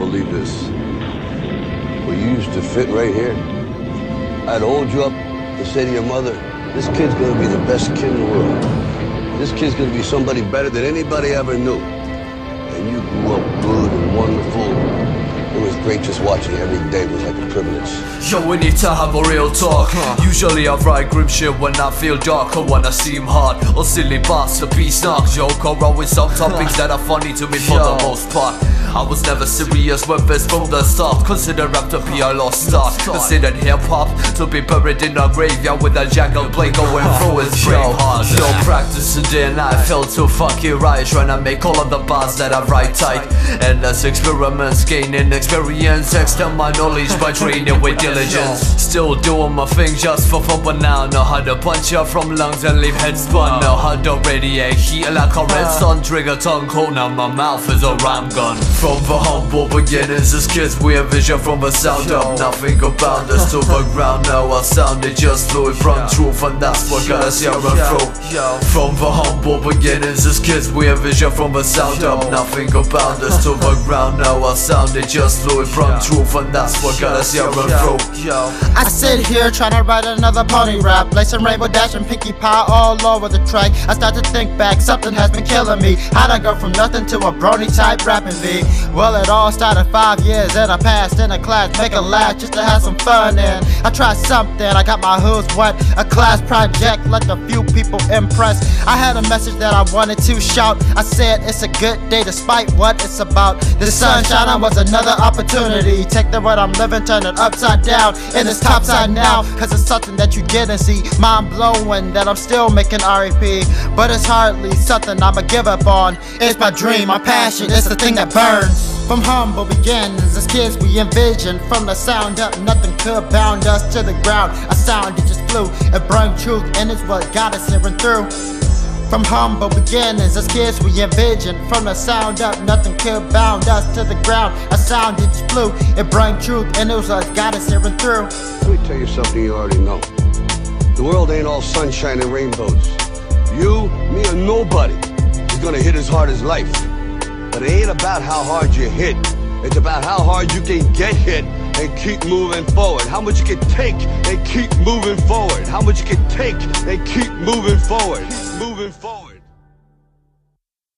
believe this. Well, you used to fit right here. I'd hold you up and say to your mother, this kid's gonna be the best kid in the world. This kid's gonna be somebody better than anybody ever knew. And you grew up good and wonderful. It was great just watching you every day. It was like a privilege. Yo, we need to have a real talk. Usually I write grim shit when I feel dark or when I seem hard or silly masterpiece knock. Joke around with some topics that are funny to me for the most part. I was never serious with this from the start. Consider rap to be a lost start. Considered hip-hop to be buried in a graveyard with a jangle blade going through his brain heart. No practice today and I felt so fucking right, trying to make all of the bars that I write tight. Endless experiments, gaining experience, extend my knowledge by training with diligence. Still doing my thing just for fun, but now know how to punch out from lungs and leave head spun. Know how to radiate heat like a red sun. Trigger tongue cold, now my mouth is a ram gun. From the humble beginnings as kids we envision from the sound up. Nothing about us to the ground now. Our sound it just fluid from truth, and that's what got us here and through. From the humble beginnings as kids we envision from the sound up. Nothing about us to the ground now. Our sound it just fluid from truth, and that's what got us here and through. I sit here trying to write another pony rap, lacing rainbow dash and pinky pie all over the track. I start to think back, something has been killing me. How'd I go from nothing to a brony type rapping V? Well, it all started 5 years and I passed in a class, make a laugh just to have some fun. And I tried something, I got my hoods wet, a class project, let a few people impress. I had a message that I wanted to shout. I said it's a good day despite what it's about. The sunshine was another opportunity. Take the what I'm living, turn it upside down, and it's topside now, cause it's something that you get and see. Mind blowing that I'm still making REP, but it's hardly something I'ma give up on. It's my dream, my passion, it's the thing that burns. From humble beginnings, as kids we envisioned. From the sound up, nothing could bound us to the ground. A sound that just flew, it brought truth, and it's what got us here and through. From humble beginnings, as kids we envisioned. From the sound up, nothing could bound us to the ground. A sound that just flew, it brought truth, and it was what got us here and through. Let me tell you something you already know. The world ain't all sunshine and rainbows. You, me, or nobody is gonna hit as hard as life. But it ain't about how hard you hit. It's about how hard you can get hit and keep moving forward. How much you can take and keep moving forward. How much you can take and keep moving forward. Keep moving forward.